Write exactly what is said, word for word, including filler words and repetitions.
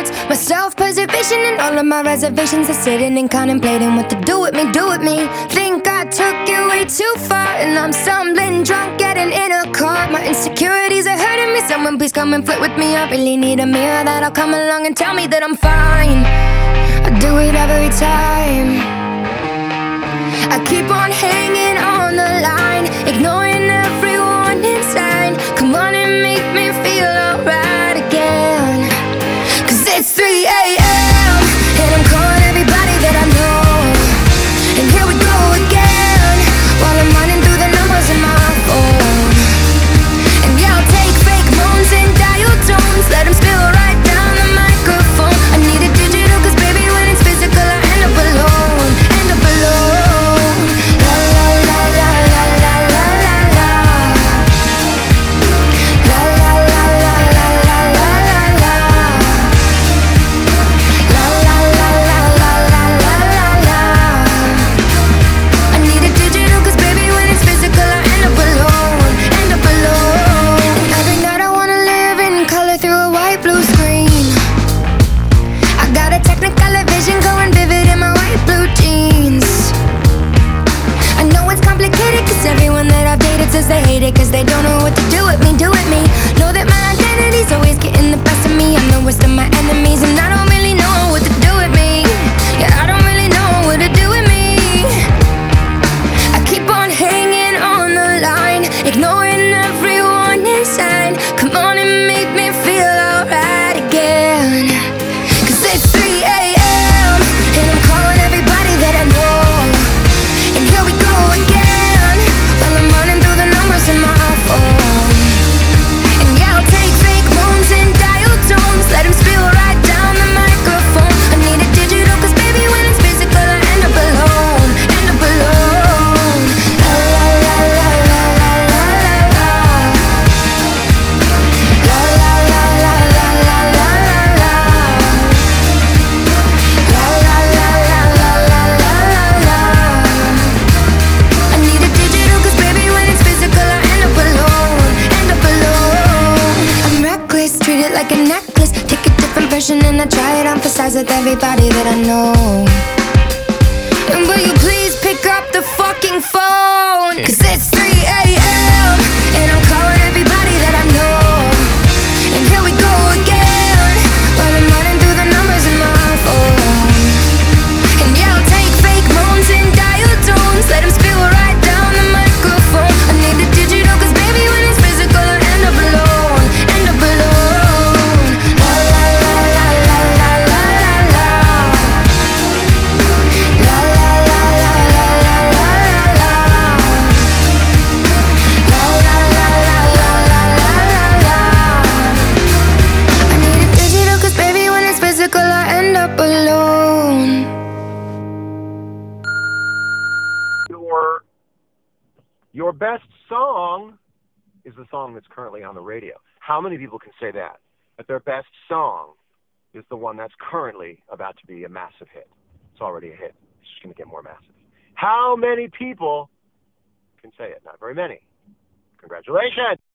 thoughts, my self-preservation, and all of my reservations are sitting and contemplating what to do with me, do with me. Think I took it way too far, and I'm stumbling drunk, getting in a car. My insecurities are hurting me. Someone please come and flirt with me. I really need a mirror that'll come along and tell me that I'm fine. I do it every time. I keep on hanging on the line, ignoring every warning sign. Come on and make me feel alright again. Cause it's three a m and I'm calling everybody that I know. And here we go again, while I'm running through the numbers in my phone. And yeah, I'll take fake moans and dial tones, let them spill right down the microphone. I need a digital cause baby when it's physical I end up alone, end up alone. Says they hate it cause they don't know what to do with me, do with me. Know that my identity's always getting the best of me. I'm the worst of my enemies and I don't really know what to do with me. Yeah, I don't really know what to do with me. I keep on hanging on the line, ignoring every warning sign. Come on and make me feel alright again. Cause it's three a m and I'm calling everybody that I know. And here we go again, while I'm running through the numbers in my phone. And yeah, I'll take fake moans and dial tones, let them spill right down the microphone. I need a digital cause baby when it's physical I end up alone, end up alone. La la la la la la la la la. La la la la la la la la la. La la la la la la la la la. I need a digital cause baby when it's physical I end up alone, end up alone. I'm reckless, treat it like a necklace. Take a different version and I try it on for size with everybody that I know. And will you please pick up the fucking phone? Cause it's three a m and I'm calling everybody that I know. And here we go again, while I'm running through the numbers in my phone. And yeah, I'll take fake moans and dial tones, let them spill right down the microphone. I need the digital cause baby when it's physical I end up alone, end up alone. La la la la la la la la la. La la la la la la la la la. La la la la la la la la la. I need a digital cause baby when it's physical I end up alone. Your your best song is the song that's currently on the radio. How many people can say that? That their best song is the one that's currently about to be a massive hit. It's already a hit. It's just going to get more massive. How many people can say it? Not very many. Congratulations.